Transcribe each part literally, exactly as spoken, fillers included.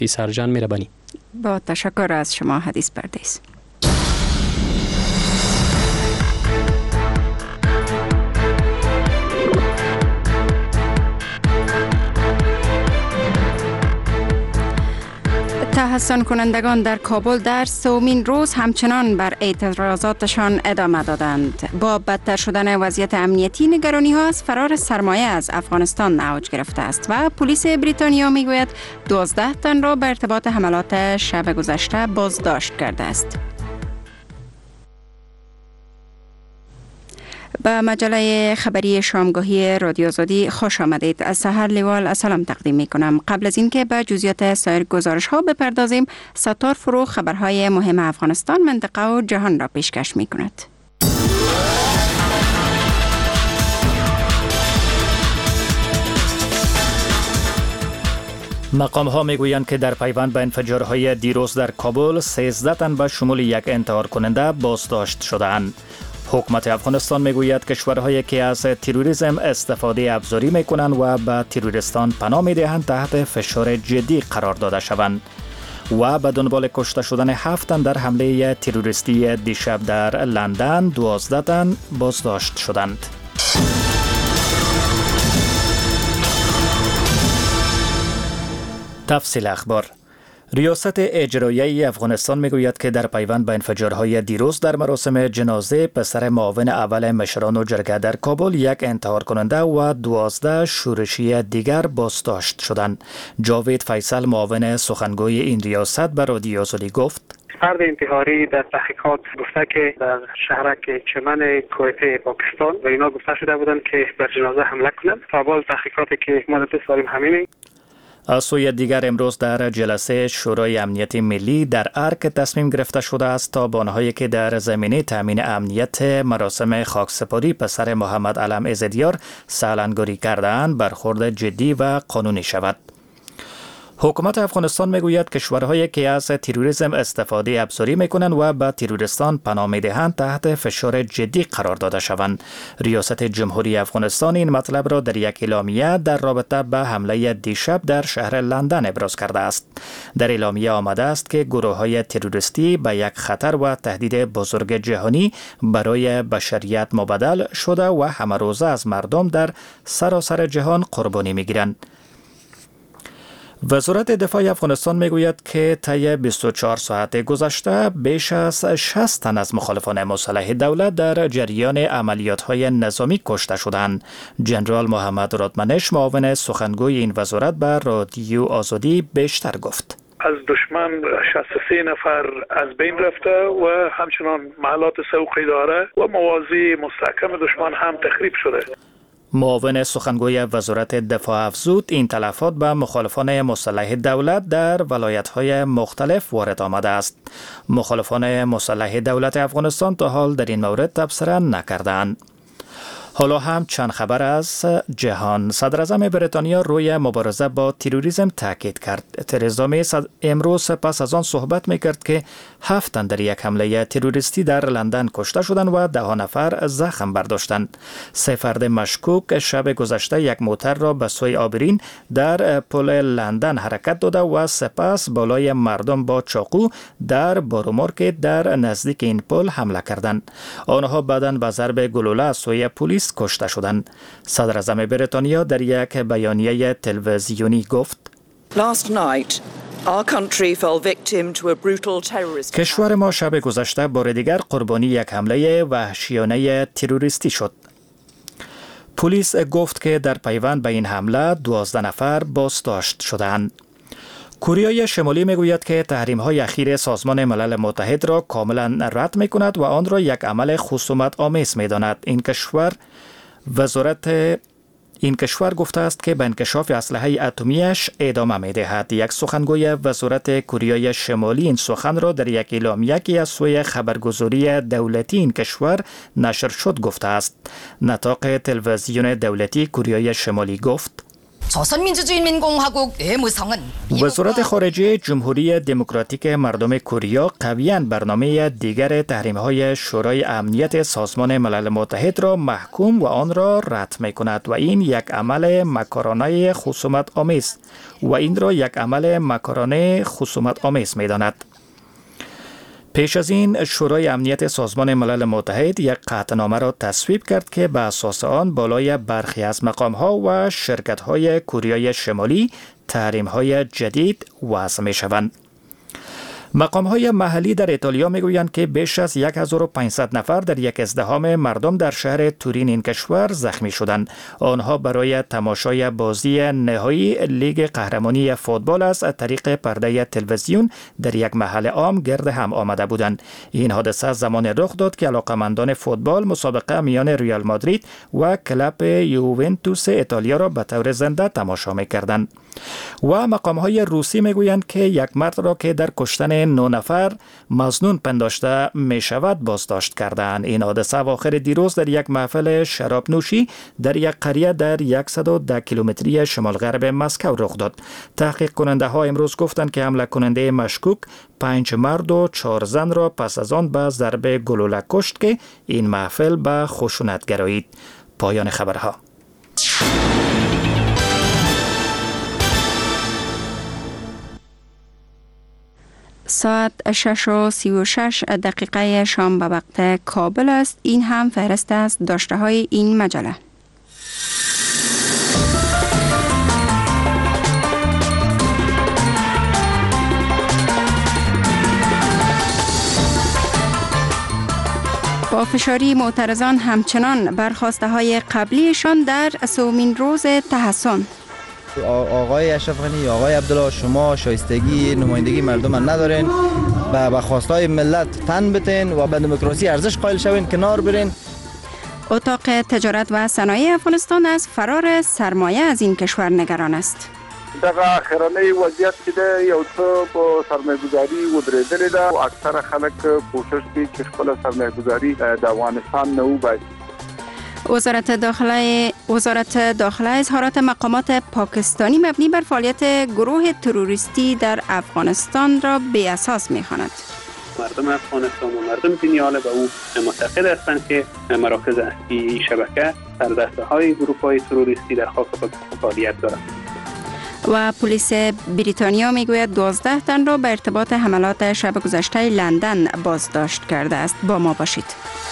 سرجان مهربانی. با تشکر از شما حدیث پردیس. تحسن کنندگان در کابل در سومین روز همچنان بر اعتراضاتشان ادامه دادند. با بدتر شدن وضعیت امنیتی نگرانی ها از فرار سرمایه از افغانستان اوج گرفته است و پلیس بریتانیا میگوید دوازده تن را به ارتباط حملات شب گذشته بازداشت کرده است. به مجله خبری شامگاهی رادیو آزادی خوش آمدید. از سحر لیوال سلام تقدیم می کنم. قبل از اینکه به جزئیات سایر گزارش ها بپردازیم، ستار فروغ خبرهای مهم افغانستان، منطقه و جهان را پیشکش می کند. مقام ها می گویند که در پیوند به انفجارهای دیروز در کابل سیزده تن به شمول یک انتحار کننده بازداشت شدند. حکومت افغانستان میگوید کشورهایی که از تروریسم استفاده ابزاری میکنند و به تروریستان پناه میدهند تحت فشار جدی قرار داده شوند و به دنبال کشته شدن هفت تن در حمله تروریستی دیشب در لندن، دوازده تن بازداشت شدند. تفصیل اخبار. ریاست اجرایی افغانستان میگوید که در پیوند به انفجارهای دیروز در مراسم جنازه پسر معاون اول مشران و جرگه در کابل یک انتحار کننده و دوازده شورشی دیگر بازداشت شدند. جاوید فیصل معاون سخنگوی این ریاست به رادیو آزادی گفت: فرد انتحاری در تحقیقات گفته که در شهرک چمن کویت پاکستان و اینا گفته شده بودند که بر جنازه حمله کنند. فعال تحقیقاتی که ما داریم همینه. از سوی دیگر امروز در جلسه شورای امنیت ملی در ارک تصمیم گرفته شده است تا بانهایی که در زمینه تامین امنیت مراسم خاکسپاری پسر محمد علم عزدیار سالنگاری کرده‌اند برخورد جدی و قانونی شود. حکومت افغانستان میگوید کشورهایی که از تروریسم استفاده ابزاری میکنند و به تروریستان پناه میدهند تحت فشار جدی قرار داده شوند. ریاست جمهوری افغانستان این مطلب را در یک اعلامیه در رابطه به حمله دیشب در شهر لندن ابراز کرده است. در اعلامیه آمده است که گروه‌های تروریستی به یک خطر و تهدید بزرگ جهانی برای بشریت مبدل شده و همه روزه از مردم در سراسر جهان قربانی میگیرند. وزارت دفاع افغانستان میگوید که طی بیست و چهار ساعت گذشته بیش از شصت تن از مخالفان مسلح دولت در جریان عملیات‌های نظامی کشته شدند. جنرال محمد رادمنش معاون سخنگوی این وزارت به رادیو آزادی بیشتر گفت: از دشمن شصت و سه نفر از بین رفته و همچنان محلات سوقی داره و موازی مستحکم دشمن هم تخریب شده. معاون سخنگوی وزارت دفاع افزود این تلفات به مخالفان مسلح دولت در ولایت‌های مختلف وارد آمده است. مخالفان مسلح دولت افغانستان تا حال در این مورد تبصره نکردند. حالا هم چند خبر از جهان. صدراعظم بریتانیا روی مبارزه با تروریسم تاکید کرد. ترزا می امروز پس از آن صحبت میکرد که هفت تن در یک حمله تروریستی در لندن کشته شدند و ده نفر زخم برداشتند. سه فرد مشکوک شب گذشته یک موتر را به سوی آبرین در پل لندن حرکت داده و سپس بالای مردم با چاقو در بارومارکت در نزدیک این پل حمله کردند. آنها بعداً به ضرب گلوله از سوی پلیس کشته شدند. صدراعظم بریتانیا در یک بیانیه تلویزیونی گفت: کشور ما شب گذشته بار دیگر قربانی یک حمله وحشیانه تروریستی شد. پلیس گفت که در پیوند به این حمله دوازده نفر بازداشت شدند. کره شمالی میگوید که تحریم‌های اخیر سازمان ملل متحد را کاملا رد می‌کند و آن را یک عمل خصومت آمیز می‌داند. این کشور وزارت این کشور گفته است که به انکشاف اسلحه اتمیش ادامه می‌دهد. یک سخنگوی وزارت کره شمالی این سخن را در یک اعلامیه که از سوی خبرگزاری دولتی این کشور نشر شد گفته است. نطاق تلویزیون دولتی کره شمالی گفت: وزارت خارجه جمهوری دموکراتیک مردم کره قویاً برنامه دیگر تحریم‌های شورای امنیت سازمان ملل متحد را محکوم و آن را رد می‌کند و این یک عمل مکارانه خصومت آمیز و این را یک عمل مکارانه خصومت آمیز می‌داند. پیش از این شورای امنیت سازمان ملل متحد یک قطعنامه را تصویب کرد که به اساس آن بالای برخی از مقام‌ها و شرکت‌های کره شمالی تحریم‌های جدید وضع می‌شوند. مقام‌های محلی در ایتالیا میگویند که بیش از هزار و پانصد نفر در یک ازدحام مردم در شهر تورین این کشور زخمی شدند. آنها برای تماشای بازی نهایی لیگ قهرمانی فوتبال از طریق پرده تلویزیون در یک محل عام گرد هم آمده بودند. این حادثه زمان رخ داد که علاقه‌مندان فوتبال مسابقه میان ریال مادرید و کلب یوونتوس ایتالیا را به طور زنده تماشا می‌کردند. و مقام‌های روسی میگویند که یک مرد را که در کشتن نه نفر مظنون پنداشته می شود بازداشت کردند. این حادثه اواخر دیروز در یک محفل شراب نوشی در یک قریه در صد و ده کیلومتری شمال غرب مسکو رخ داد. تحقیق کننده ها امروز گفتند که حمله کننده مشکوک پنج مرد و چهار زن را پس از آن به ضربه گلوله کشت که این محفل به خشونت گرایید. پایان خبرها. ساعت شش و سی و شش دقیقه شام به وقت کابل است. این هم فهرست است داشته های این مجله. پافشاری معترضان همچنان برخواسته های قبلیشان در سومین روز تحسن. آقای اشرف غنی، آقای عبدالله، شما شایستگی نمایندگی مردم ندارین، به خواستهای ملت تن بتین و به دموکراسی ارزش قائل شوین، کنار برین. اتاق تجارت و صنایع افغانستان از فرار سرمایه از این کشور نگران است. دغه اخرانه وضعیت کې د یو څه په سرمایه‌گذاري ودرېدلې ده او اکثره خلک کوشش کوي چې خپل سرمایه‌گذاري د افغانستان نه وباسي. وزارت داخله وزارت داخله اظهارات مقامات پاکستانی مبنی بر فعالیت گروه تروریستی در افغانستان را بی اساس می‌خواند. مردم افغانستان و مردم دنیا به او معتقد هستند که مراکز اصلی شبکه در دسته‌های گروه‌های تروریستی در خاک پاکستان فعالیت دارند. و پلیس بریتانیا میگوید دوازده تن را به ارتباط حملات شب گذشته لندن بازداشت کرده است. با ما باشید.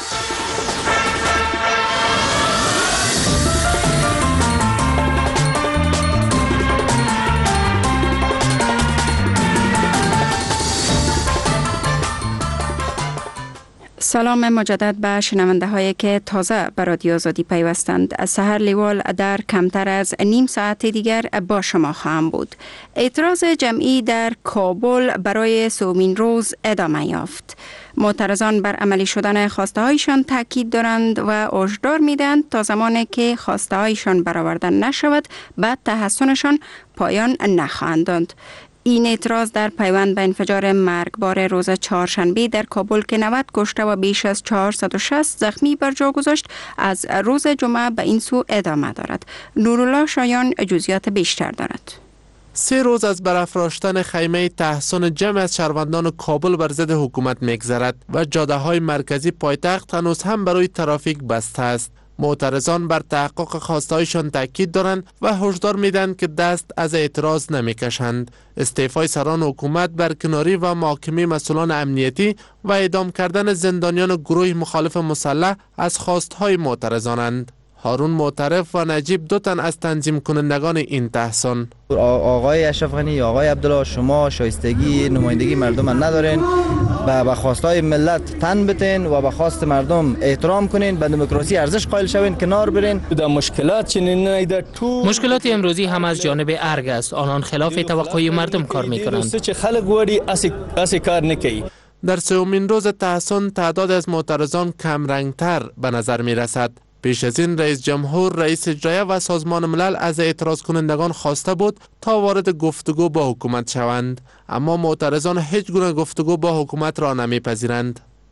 سلام مجدد به شنونده هایی که تازه به رادیو آزادی پیوستند. سحر لیوال در کمتر از نیم ساعت دیگر با شما خواهم بود. اعتراض جمعی در کابل برای سومین روز ادامه یافت. معترضان بر عملی شدن خواسته هایشان تاکید دارند و هشدار میدهند تا زمانی که خواسته هایشان برآورده نشود به تحسنشان پایان نخواهند داد. این اعتراض در پیوند به انفجار مرگبار روز چهارشنبه در کابل که نود کشته و بیش از چهارصد و شصت زخمی بر جا گذاشت از روز جمعه به این سو ادامه دارد. نورالله شایان جزئیات بیشتر دارد. سه روز از برافراشتن خیمه تحسن جمع از شهروندان کابل بر ضد حکومت می‌گذرد و جاده‌های مرکزی پایتخت هنوز هم برای ترافیک بسته است. معترضان بر تحقق خواستهایشان تاکید دارند و هشدار میدن که دست از اعتراض نمیکشند. استعفای سران حکومت، برکناری و محاکمه مسئولان امنیتی و اعدام کردن زندانیان گروه مخالف مسلح از خواستهای معترضانند. هارون معترف و نجیب دو تن از تنظیم کنندگان این تحسن. آقای اشرف غنی، آقای عبدالله، شما شایستگی نمایندگی مردم ندارین، به خواستهای ملت تن بتین و به خواست مردم احترام کنین، به دموکراسی ارزش قائل شوین، کنار برین. در مشکلات چنین تو مشکلات امروزی هم از جانب ارگ است. آنان خلاف توقع مردم کار میکنند. چه خلق وری اسی اسی کار نکی. در سومین روز تحسن تعداد از معترضان کم رنگتر به نظر می رسد. پیش از این رئیس جمهور، رئیس اجرایی و سازمان ملل از اعتراض کنندگان خواسته بود تا وارد گفتگو با حکومت شوند، اما معترضان هیچ گونه گفتگو با حکومت را نمیپذیرند.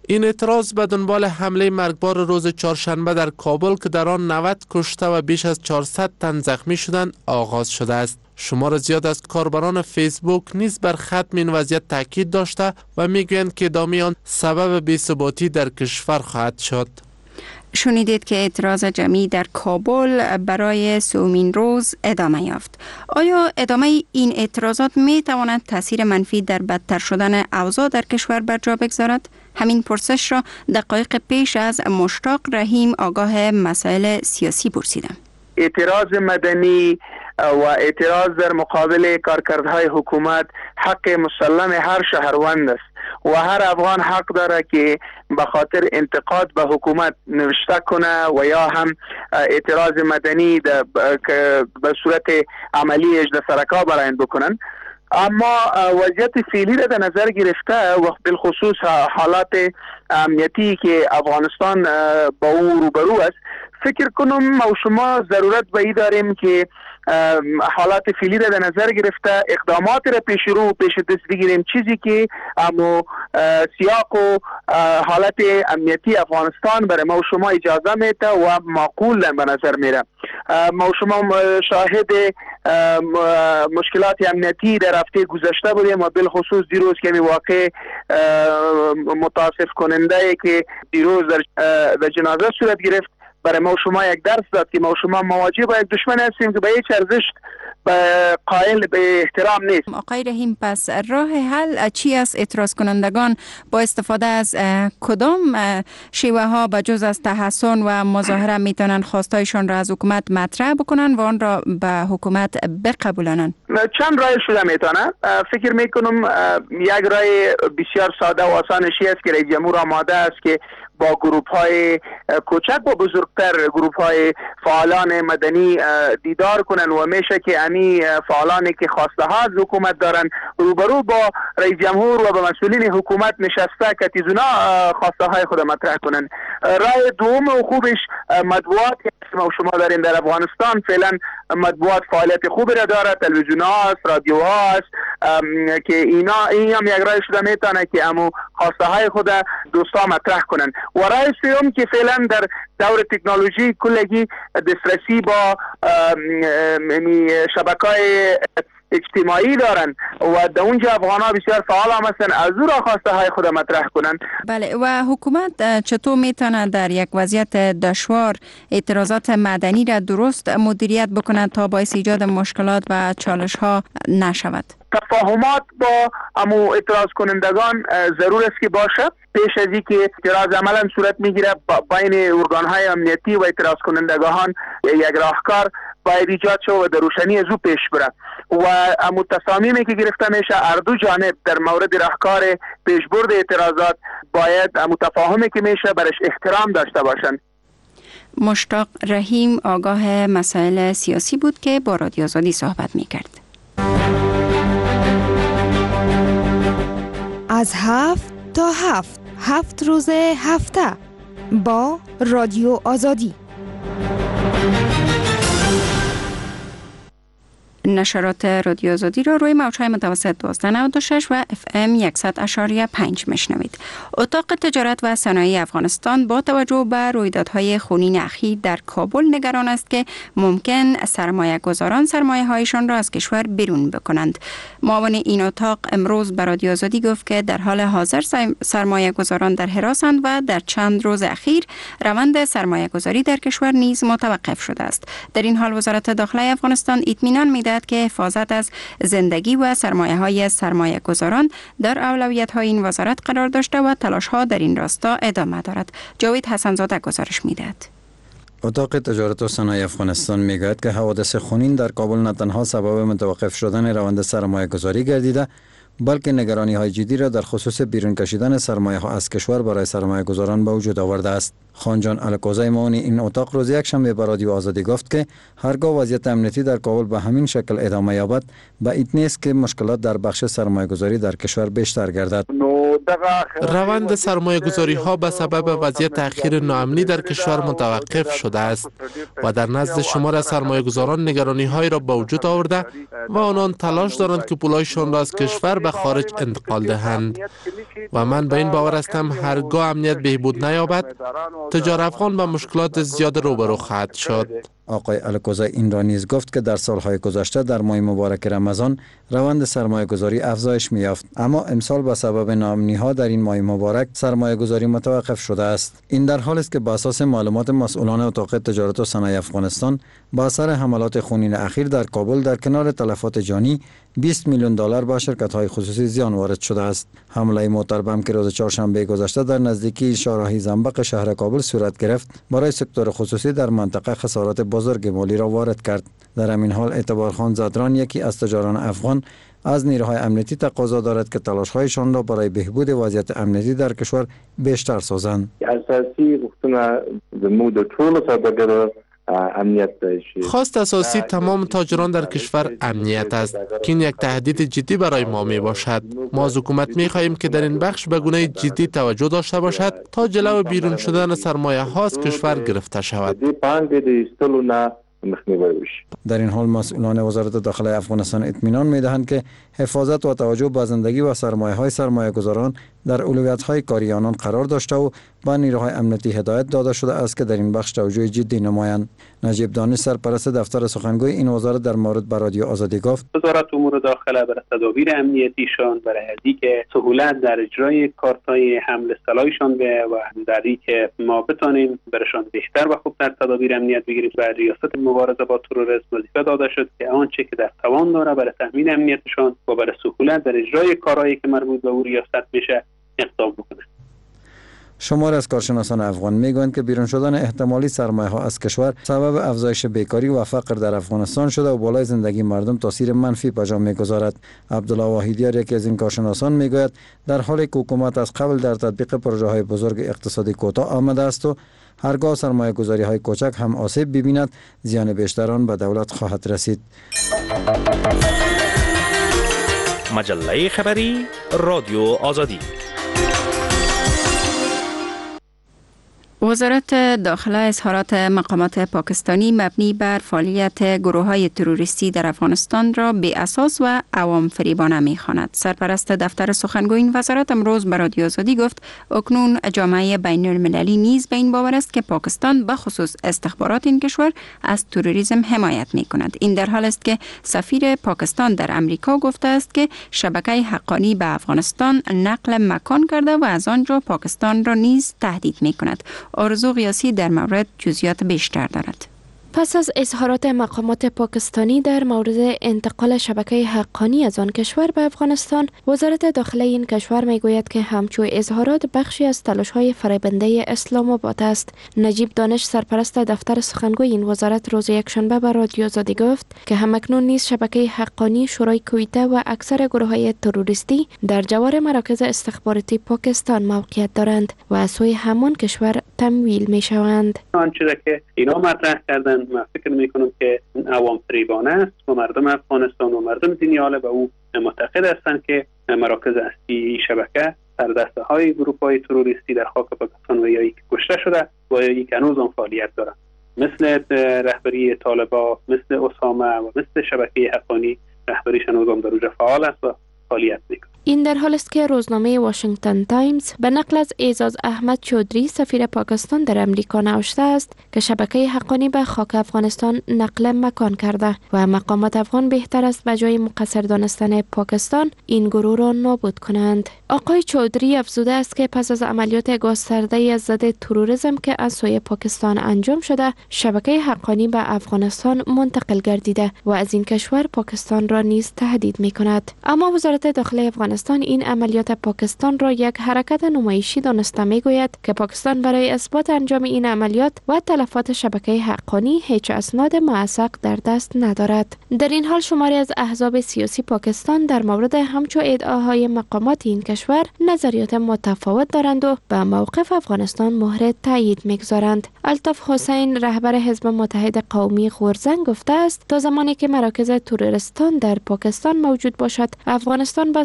این اعتراض به دنبال حمله مرگبار روز چهارشنبه در کابل که در آن نود کشته و بیش از چهارصد تن زخمی شدند آغاز شده است. شمار زیاد از کاربران فیسبوک نیز بر ختم این وضعیت تاکید داشته و میگویند که ادامه آن سبب بی‌ثباتی در کشور خواهد شد. شنیدید که اعتراض جمعی در کابل برای سومین روز ادامه یافت. آیا ادامه این اعتراضات می تواند تاثیر منفی در بدتر شدن اوضاع در کشور بر جا بگذارد؟ همین پرسش را دقایق پیش از مشتاق رحیم آگاه مسائل سیاسی پرسیدم. اعتراض مدنی و اعتراض در مقابل کارکردهای حکومت حق مسلم هر شهروند است و هر افغان حق داره که به خاطر انتقاد به حکومت نوشته کنه و یا هم اعتراض مدنی به صورت عملیش در سرکا برآیند بکنن. اما وضعیت فعلی را در نظر گرفته و بالخصوص حالات امنیتی که افغانستان با او روبرو است، فکر کنم ما و شما ضرورت به این داریم که حالات فعلی را در نظر گرفته اقدامات را پیش رو و پیش دست بگیریم، چیزی که اما سیاق و حالت امنیتی افغانستان برای ما و شما اجازه میده و معقول به نظر میره. ما و شما شاهد مشکلات امنیتی در هفته گذشته بودیم و بالخصوص دیروز که می واقع متاسف کننده که دیروز در, در جنازه صورت گرفت برای ما و شما یک درس داد که ما و شما مواجه با یک دشمن هستیم که به هیچ ارزش قائل به احترام نیست. آقای رحیم، پس راه حل چی است؟ اعتراض کنندگان با استفاده از کدام شیوه ها به جز از تحسن و مظاهره میتونن خواستایشان را از حکومت مطرح بکنن و آن را به حکومت بقبولانن؟ چند راه شده میتونه. فکر میکنم یک راه بسیار ساده و آسانشی است که رئیس جمهور آماده است که با گروپ های کوچک و بزرگتر گروپ های فعالان مدنی دیدار کنن و میشه که امی فعالانی که خواسته ها از حکومت دارن روبرو با رئیس جمهور و با مسئولین حکومت نشسته که تیزونا خواسته های خود مطرح کنن. راه دوم و خوبش مطبوعات ما شما داریم در افغانستان. فعلا مطبوعات فعالیت خوبی را داره، تلویزیون ها است، رادیو ها است که اینا این هم یک راه شده میتونه که امو خواسته های خود دوستا مطرح کنن. و راه سوم که فعلا در دور تکنولوژی کلگی دسترسی با شبکه‌های اجتماعی دارن و در اونجا افغان ها بسیار فعال هم هستن، از او را خواسته های خود مطرح کنن. بله، و حکومت چطور میتونه در یک وضعیت دشوار اعتراضات مدنی را درست مدیریت بکنه تا باعث ایجاد مشکلات و چالش ها نشود؟ تفاهمات با امو اعتراض کنندگان ضرور است که باشه. پیش از اینکه اعتراض عملا صورت میگیره بین ارگان‌های امنیتی و اعتراض کنندگان یک راهکار باید ایجاد شود و در روشنی از او پیش بره و امو تصامیمی که گرفته میشه هر دو جانب در مورد راهکار پیشبرد اعتراضات باید امو تفاهمی که میشه برش احترام داشته باشن. مشتاق رحیم آگاه مسائل سیاسی بود که با رادیو آزادی صحبت میکرد. از هفت تا هفت هفت روز هفته با رادیو آزادی. نشرات رادیو آزادی را روی موج‌های متوسط دوازده نود و شش و اف ام صد و پنج میشنوید. اتاق تجارت و صنایع افغانستان با توجه به رویدادهای خونین اخیر در کابل نگران است که ممکن سرمایه گذاران سرمایه هایشان را از کشور بیرون بکنند. معاون این اتاق امروز به رادیو آزادی گفت که در حال حاضر سرمایه گذاران در حراسند و در چند روز اخیر روند سرمایه گذاری در کشور نیز متوقف شده است. در این حال وزارت داخله افغانستان اطمینان می‌دهد که حفاظت از زندگی و سرمایه‌های سرمایه گذاران در اولویت‌های این وزارت قرار داشته و تلاش‌ها در این راستا ادامه دارد. جاوید حسن‌زاده گزارش می‌دهد. اتاق تجارت و صنایع افغانستان میگوید که حوادث خونین در کابل نه تنها سبب متوقف شدن روند سرمایه گذاری گردیده، بلکه نگرانی های جدی را در خصوص بیرون کشیدن سرمایه ها از کشور برای سرمایه گذاران به وجود آورده است. خانجان الکوزی معاون این اتاق روز یکشنبه به رادیو آزادی گفت که هرگاه وضعیت امنیتی در کابل به همین شکل ادامه یابد، بعید نیست که مشکلات در بخش سرمایه گذاری در کشور بیشتر گردد. نو روند سرمایه گذاری ها به سبب وضعیت تأخیر ناامنی در کشور متوقف شده است و در نزد شمار از سرمایه گذاران نگرانی های را به وجود آورده و آنان تلاش دارند که پولایشان را از کشور به خارج انتقال دهند و من به این باور هستم هرگاه امنیت بهبود نیابد تجار افغان به مشکلات زیاد روبرو خواهد شد. آقای الکوزی این را نیز گفت که در سالهای گذشته در ماه مبارک رمضان روند سرمایه گذاری افزایش می‌یافت، اما امسال به سبب ناامنی ها در این ماه مبارک سرمایه گذاری متوقف شده است. این در حالی است که به اساس معلومات مسئولان اتاق تجارت و صنایع افغانستان با اثر حملات خونین اخیر در کابل در کنار تلفات جانی بیست میلیون دلار به شرکت‌های خصوصی زیان وارد شده است. حمله موتر بم که روز چهارشنبه گذشته در نزدیکی شاهراهی زنبق شهر کابل صورت گرفت برای سکتور خصوصی در منطقه خسارات بزرگ مالی را وارد کرد. در همین حال اعتبار خان زدران یکی از تجاران افغان از نیروهای امنیتی تقاضا دارد که تلاش‌هایشان را برای بهبود وضعیت امنیتی در کشور بیشتر سازند. اساسی غوښتنه زموږ د ټولو سوداګرو امنیت شي. خواست اساسی تمام تاجران در کشور امنیت است که این یک تهدید جدی برای ما می باشد. ما از حکومت می خواهیم که در این بخش به گونه جدی توجه داشته باشد تا جلو بیرون شدن سرمایه ها از کشور گرفته شود. در این حال مسئولان وزارت داخله افغانستان اطمینان می‌دهند که حفاظت و توجه به زندگی و سرمایه‌های سرمایه‌گذاران در اولویت‌های کاری آنان قرار داشته و با نیروهای امنیتی هدایت داده شده است که در این بخش توجه جدی نمایند. نجیب دانش سرپرست دفتر سخنگوی این وزارت در مورد به رادیو آزادی گفت: وزارت امور داخله برای تدابیر امنیتیشان برای اینکه سهولت در اجرای کارت‌های حمل سلاحشان به و در اینکه ما بتونیم برشان بیشتر و خوب در تدابیر امنیت بگیریم و ریاست مبارزه با تروریسم وظیفه داده شد که آنچه که در توان داره برای تامین امنیتشان و برای سهولت در اجرای کارهایی که مربوط به او ریاست میشه اقدام بکنه. شمار از کارشناسان افغان میگویند که بیرون شدن احتمالی سرمایه ها از کشور سبب افزایش بیکاری و فقر در افغانستان شده و بالای زندگی مردم تاثیر منفی به جا میگذارد. عبدالله واحدیار یکی از این کارشناسان میگوید در حالی که حکومت از قبل در تطبیق پروژه های بزرگ اقتصادی کوتاه آمده است و هرگاه سرمایه گذاری های کوچک هم آسیب ببیند زیان بیشتران به دولت خواهد رسید. مجله خبری رادیو آزادی. وزارت داخله اظهارات مقامات پاکستانی مبنی بر فعالیت گروه‌های تروریستی در افغانستان را بی اساس و عوام فریبانه می‌خواند. سرپرست دفتر سخنگوی این وزارت امروز به رادیو آزادی گفت اکنون جامعه بین المللی نیز به این باور است که پاکستان به خصوص استخبارات این کشور از تروریسم حمایت می‌کند. این در حال است که سفیر پاکستان در امریکا گفته است که شبکه حقانی به افغانستان نقل مکان کرده و از آنجا پاکستان را نیز تهدید می‌کند. آرزو قیاسی در مورد جزئیات بیشتر دارد. پس از اظهارات مقامات پاکستانی در مورد انتقال شبکه حقانی از آن کشور به افغانستان، وزارت داخله این کشور میگوید که همچون اظهارات بخشی از تلاش‌های فریبنده اسلام آباد است. نجیب دانش سرپرست دفتر سخنگوی این وزارت روز یکشنبه به رادیو آزادی گفت که همکنون نیز شبکه حقانی شورای کویته و اکثر گروه‌های تروریستی در جوار مراکز استخباراتی پاکستان موقعیت دارند و از سوی همان کشور تمویل می‌شوند. آنچه که اینا مطرح کردن من فکر میکنم که عوام فریبانه است و مردم افغانستان و مردم دنیا به او معتقد هستند که مراکز اصلی شبکه در دسته های گروه های تروریستی در خاک پاکستان و یا یک کشته شده و یا یک هنوز آن فعالیت دارند، مثل رهبری طالبان، مثل اسامه و مثل شبکه حقانی رهبریش هنوز آن در اوج فعال است و فعالیت میکنه. این در حال است که روزنامه واشنگتن تایمز به نقل از اعزاز احمد چودری سفیر پاکستان در امریکا نوشته است که شبکه حقانی به خاک افغانستان نقل مکان کرده و مقامات افغان بهتر است به جای مقصر دانستن پاکستان این گروه را نابود کنند. آقای چودری افزوده است که پس از عملیات گسترده از ضد تروریسم که از سوی پاکستان انجام شده، شبکه حقانی به افغانستان منتقل گردیده و از این کشور پاکستان را نیز تهدید می کند. اما وزارت داخله افغانستان این عملیات پاکستان را یک حرکت نمایشی دانسته میگوید که پاکستان برای اثبات انجام این عملیات و تلفات شبکه حقانی هیچ اسناد موثق در دست ندارد. در این حال شماری از احزاب سیاسی پاکستان در مورد همچون ادعاهای مقامات این کشور نظریات متفاوت دارند و به موقف افغانستان مهر تایید میگذارند. الطاف حسین رهبر حزب متحد قومی غورزنگ گفته است تا زمانی که مراکز تروریستان در پاکستان موجود باشد افغانستان به صلح و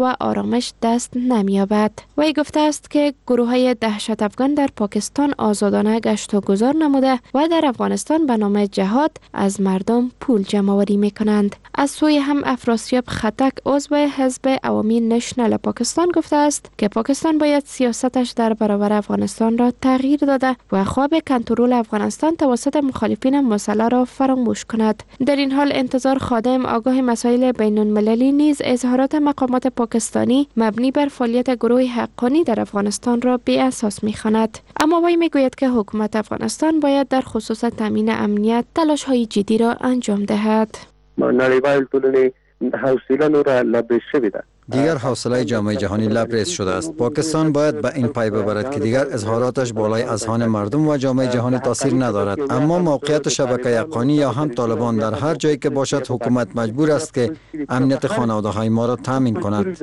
و آرامش دست نمی‌یابد. وی گفته است که گروه های دهشت افغان در پاکستان آزادانه گشت و گذار نموده و در افغانستان به نام جهاد از مردم پول جمع آوری می کنند. از سوی هم افراسیاب خطک عضو حزب عوامی نشنل پاکستان گفته است که پاکستان باید سیاستش در برابر افغانستان را تغییر داده و خواب کنترل افغانستان توسط مخالفین مسلح را فراموش کند. در این حال انتظار خادم آگاه مسائل بین المللی نیز اظهارات مقامات پاکستانی مبنی بر فعالیت گروه حقانی در افغانستان را بی اساس می خواند. اما وی می گوید که حکومت افغانستان باید در خصوص تامین امنیت تلاش های جدی را انجام دهد. نړیوال ټولنې حوصله نور لبریز شوې ده. دیگر حوصله جامعه جهانی لبریز شده است. پاکستان باید به این پی ببرد که دیگر اظهاراتش بالای اذهان مردم و جامعه جهانی تاثیر ندارد. اما موقعیت شبکه حقانی یا هم طالبان در هر جایی که باشد حکومت مجبور است که امنیت خانواده های ما را تامین کند.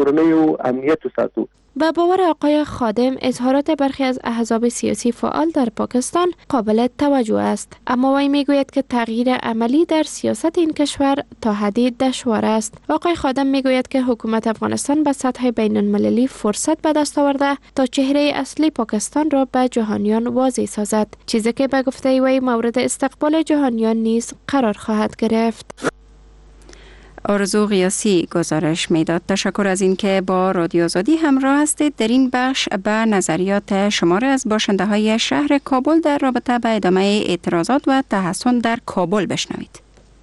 به باور آقای خادم اظهارات برخی از احزاب سیاسی فعال در پاکستان قابل توجه است، اما وی میگوید که تغییر عملی در سیاست این کشور تا حدی دشوار است. آقای خادم میگوید که حکومت افغانستان به سطح بین المللی فرصت به دست آورده تا چهره اصلی پاکستان را به جهانیان واضح سازد، چیزی که به گفته وی مورد استقبال جهانیان نیز قرار خواهد گرفت. آرزو غیاسی گزارش میداد. تشکر از اینکه با رادیو آزادی همراه هستید. در این بخش به نظریات شماره از باشنده های شهر کابل در رابطه به ادامه اعتراضات و تحصن در کابل بشنوید.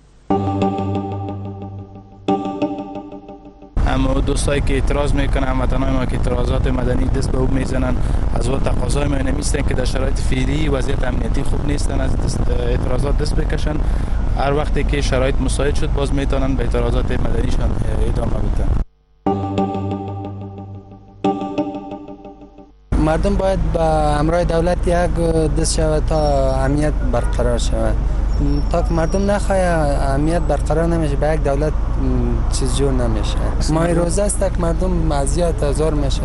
اما دوستایی که اعتراض میکنن، هموطنان ما که اعتراضات مدنی دست به او میزنن، از او تقاضای ما نمیستن که در شرایط فعلی وضعیت امنیتی خوب نیستن از اعتراضات دست بکشن. هر وقتی که شرایط مساعد شد باز میتونن به اعتراضات مدنیشان ادامه بدن. مردم باید با همراه دولت یک دست شود تا امنیت برقرار شود. تا که مردم نخواه امنیت برقرار نمیشه، به یک دولت چیز جور نمیشه. ماه روزه است که مردم اذیت ازار میشه.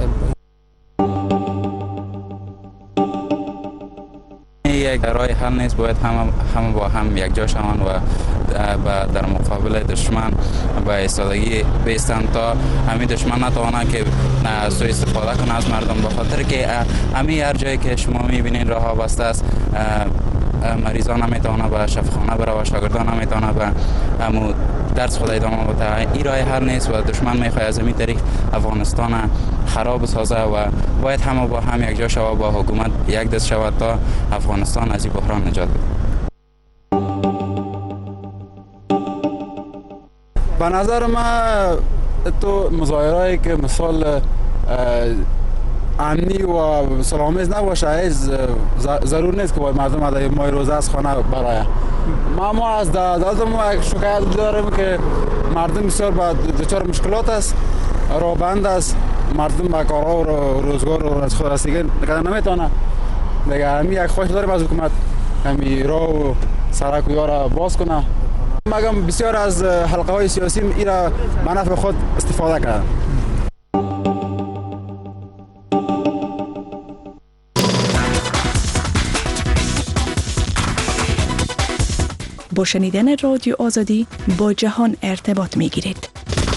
یک راه حل نیست، باید همه هم با هم یک جا شوند و در مقابل دشمن با ایستادگی بیستند تا همین دشمن نتواند که سوء استفاده کنه از مردم، به خاطر که همین هر جایی که شما میبینین راه ها بسته است، مریضان نمیتونه به شفاخانه بره و شاگردان نمیتونه به همو درس خود ادامه بده. این راه حل نیست و دشمن میخواد از این طریق افغانستان خراب سازه و باید همه با هم یک جا شود، با حکومت یک دست شود تا افغانستان از این بحران نجات بده. به نظر من تو مظاهرهایی که مثال امنی و سلامیز نباشه، هیچ ضرور نیست که باید مردم از ماه روزه از خانه برای ما ما از دادم یک شکایت داریم که مردم بسیار با دچار مشکلات است، راه بند است، مردم با کارها و روزگار و از خود رسیدگی نمیتونه. دیگه همین یک خواهش داریم از حکومت همین راه و سرک و یا را باز کنه. مگم بسیار از حلقه های سیاسی این را به نفع خود استفاده کردن. با شنیدن رادیو آزادی با جهان ارتباط می گیرید.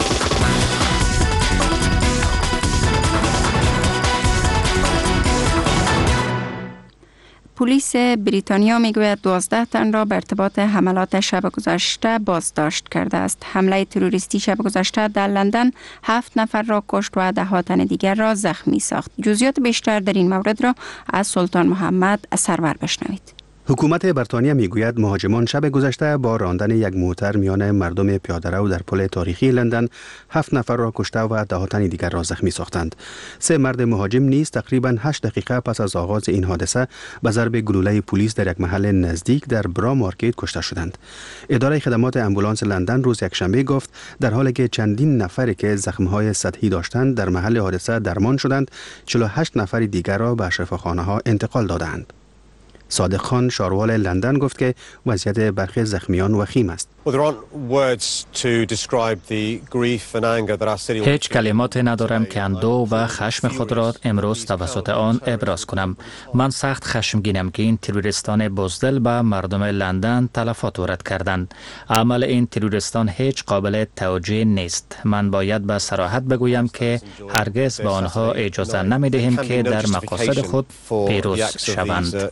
پلیس بریتانیا میگوید دوازده تن را به ارتباط حملات شب گذشته بازداشت کرده است. حمله تروریستی شب گذشته در لندن هفت نفر را کشت و ده ها تن دیگر را زخمی ساخت. جزئیات بیشتر در این مورد را از سلطان محمد سرور بشنوید. حکومت بریتانیا میگوید مهاجمان شب گذشته با راندن یک موتر میان مردم پیاده‌رو در پل تاریخی لندن هفت نفر را کشته و ده تن دیگر را زخمی ساختند. سه مرد مهاجم نیز تقریباً هشت دقیقه پس از آغاز این حادثه به ضرب گلوله پلیس در یک محل نزدیک در برا مارکت کشته شدند. اداره خدمات آمبولانس لندن روز یکشنبه گفت در حالی که چندین نفری که زخم‌های سطحی داشتند در محل حادثه درمان شدند، چهل و هشت نفر دیگر را به شفاخانه‌ها انتقال دادند. صادق خان شاروال لندن گفت که وضعیت برخی زخمیان وخیم است. هیچ کلماتی ندارم که اندوه و خشم خود را امروز توسط آن ابراز کنم. من سخت خشمگینم که این تروریستان بزدل به مردم لندن تلفات وارد کردند. عمل این تروریستان هیچ قابل توجیه نیست. من باید به صراحت بگویم که هرگز به آنها اجازه نمی دهیم که در مقاصد خود پیروز شوند.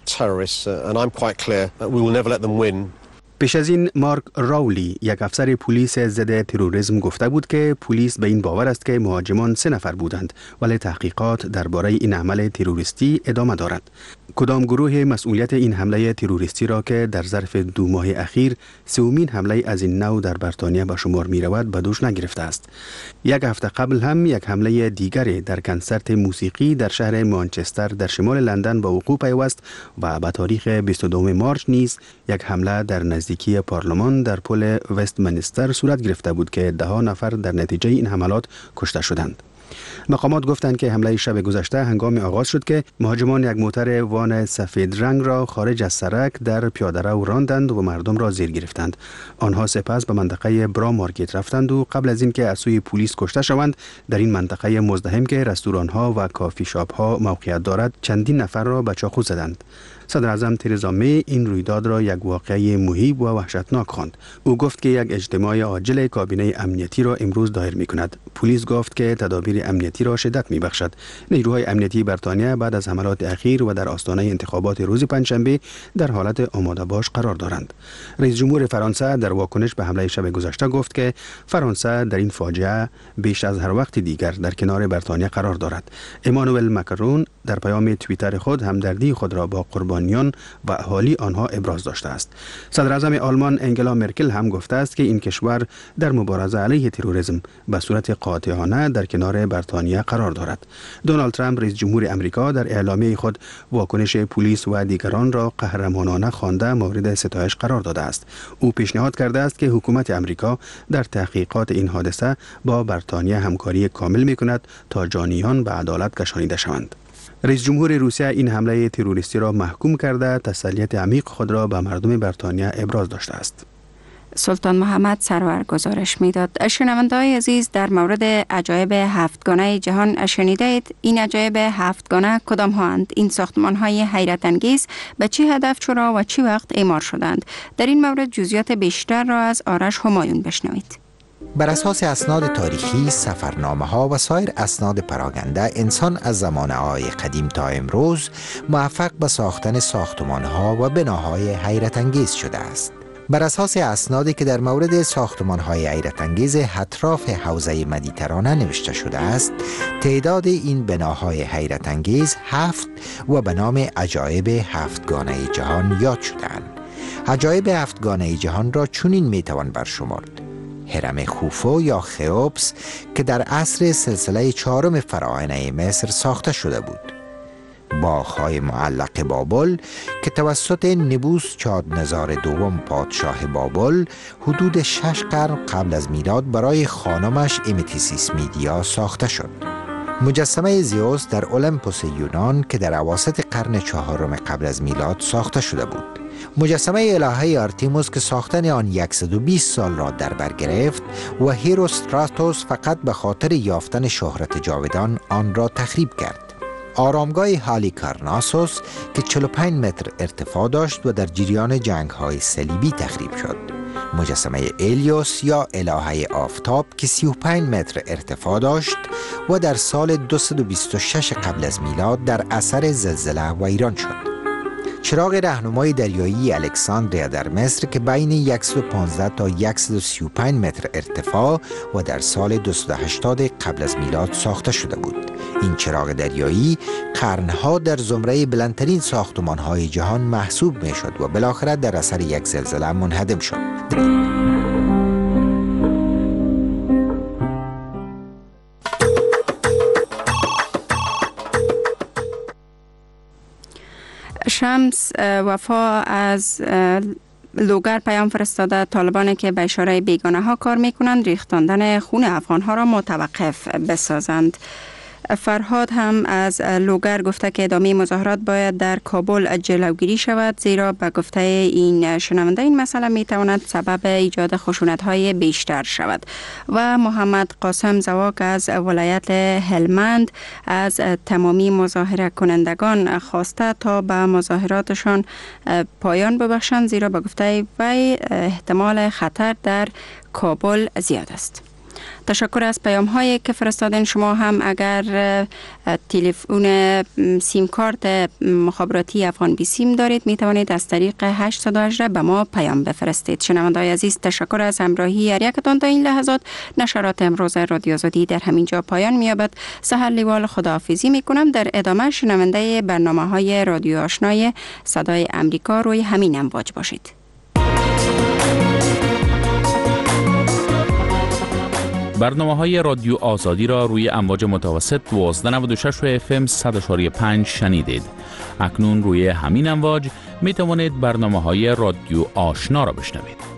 پیش از این مارک راولی یک افسر پلیس ضد تروریسم گفته بود که پلیس به این باور است که مهاجمان سه نفر بودند ولی تحقیقات درباره این عمل تروریستی ادامه دارد. کدام گروه مسئولیت این حمله تروریستی را که در ظرف دو ماه اخیر سومین حمله از این نوع در بریتانیا به شمار می رود به دوش نگرفته است. یک هفته قبل هم یک حمله دیگری در کنسرت موسیقی در شهر مانچستر در شمال لندن به وقوع پیوست و به تاریخ بیست و دو مارچ نیز یک حمله در نزدیکی پارلمان در پل وستمنستر صورت گرفته بود که ده ها نفر در نتیجه این حملات کشته شدند. مقامات گفتند که حمله شب گذشته هنگام آغاز شد که مهاجمان یک موتر وان سفید رنگ را خارج از سرک در پیاده‌رو راندند و مردم را زیر گرفتند. آنها سپس به منطقه برا مارکت رفتند و قبل از اینکه از سوی پلیس کشته شوند در این منطقه مزدحم که رستوران‌ها و کافی شاپ‌ها موقعیت دارد چندین نفر را به چاقو زدند. صدر اعظم ترزا می این رویداد را یک واقعه مهیب و وحشتناک خواند. او گفت که یک اجتماع عاجل کابینه امنیتی را امروز دایر می کند. پلیس گفت که تدابیر امنیتی را شدت می بخشد. نیروهای امنیتی بریتانیا بعد از حملات اخیر و در آستانه انتخابات روز پنجشنبه در حالت آماده باش قرار دارند. رئیس جمهور فرانسه در واکنش به حمله شب گذشته گفت که فرانسه در این فاجعه بیش از هر وقت دیگر در کنار بریتانیا قرار دارد. امانوئل ماکرون در پیام توییتر خود همدردی خود را با قربانیان و اهالی آنها ابراز داشته است. صدر اعظم آلمان انگلا مرکل هم گفته است که این کشور در مبارزه علیه تروریسم به صورت قاطعانه در کنار بریتانیا قرار دارد. دونالد ترامپ رئیس جمهور امریکا در اعلامیه خود واکنش پلیس و دیگران را قهرمانانه خوانده مورد ستایش قرار داده است. او پیشنهاد کرده است که حکومت امریکا در تحقیقات این حادثه با بریتانیا همکاری کامل می‌کند تا جانیان به عدالت کشانیده شوند. رئیس جمهور روسیه این حمله تروریستی را محکوم کرده تسلیت عمیق خود را به مردم بریتانیا ابراز داشته است. سلطان محمد سرور گزارش میداد. شنونده‌های عزیز، در مورد عجایب هفتگانه جهان شنیده اید. این عجایب هفتگانه کدام هاند؟ این ساختمان های حیرت انگیز به چه هدف چرا و چه وقت اعمار شدند؟ در این مورد جزئیات بیشتر را از آرش همایون بشنوید. بر اساس اسناد تاریخی، سفرنامه ها و سایر اسناد پراگنده، انسان از زمانه‌های قدیم تا امروز موفق به ساختن ساختمان ها و بناهای حیرت انگیز شده است. بر اساس اسنادی که در مورد ساختمان های حیرت انگیز اطراف حوزه مدیترانه نوشته شده است، تعداد این بناهای حیرت انگیز هفت و به نام عجایب هفتگانه جهان یاد شدند. عجایب هفتگانه جهان را چنین میتوان برشمرد: هرم خوفو یا خئوپس که در عصر سلسله چهارم فراعنه مصر ساخته شده بود. باغ‌های معلق بابل که توسط نبوس چادنزار دوم پادشاه بابل حدود شش قرن قبل از میلاد برای خانمش امتیسیس میدیا ساخته شد. مجسمه زئوس در اولمپوس یونان که در اواسط قرن چهارم قبل از میلاد ساخته شده بود. مجسمه الهه آرتیموس که ساختن آن صد و بیست سال را در بر گرفت و هیروستراتوس فقط به خاطر یافتن شهرت جاودان آن را تخریب کرد. آرامگاه هالیکارناسوس که چهل و پنج متر ارتفاع داشت و در جریان جنگ‌های صلیبی تخریب شد. مجسمه الیوس یا الهه آفتاب که سی و پنج متر ارتفاع داشت و در سال دویست و بیست و شش قبل از میلاد در اثر زلزله ویران شد. چراغ راهنمای دریایی الکساندریا در مصر که بین صد و پانزده تا صد و سی و پنج متر ارتفاع و در سال دویست و هشتاد قبل از میلاد ساخته شده بود. این چراغ دریایی قرنها در زمره بلندترین ساختمان‌های جهان محسوب می‌شد و بالاخره در اثر یک زلزله منهدم شد. شمس وفا از لوگر پیام فرستاده طالبانی که به اشاره بیگانه ها کار میکنند ریختاندن خون افغان ها را متوقف بسازند. فرهاد هم از لوگر گفته که ادامه مظاهرات باید در کابل جلوگیری شود، زیرا به گفته این شنونده این مسئله می تواند سبب ایجاد خشونت‌های بیشتر شود. و محمد قاسم زواک از ولایت هلمند از تمامی مظاهره کنندگان خواسته تا به مظاهراتشان پایان ببخشند، زیرا به گفته وی احتمال خطر در کابل زیاد است. تشکر از پیام هایی که فرستادین. شما هم اگر تلفن سیم کارت مخابراتی افغان بی سیم دارید می توانید از طریق هشت یک هشت به ما پیام بفرستید. شنونده‌های عزیز، تشکر از همراهی هر یکتان تا این لحظات. نشرات امروز رادیو آزادی در همین جا پایان می‌یابد. سحر لیوال خداحافظی می‌کنم. در ادامه شنونده برنامه‌های رادیو آشنای صدای امریکا روی همین امواج باشید. برنامه‌های رادیو آزادی را روی امواج متوسط دوازده نود و شش اف ام صد و پنج شنیدید. اکنون روی همین امواج می توانید برنامه‌های رادیو آشنا را بشنوید.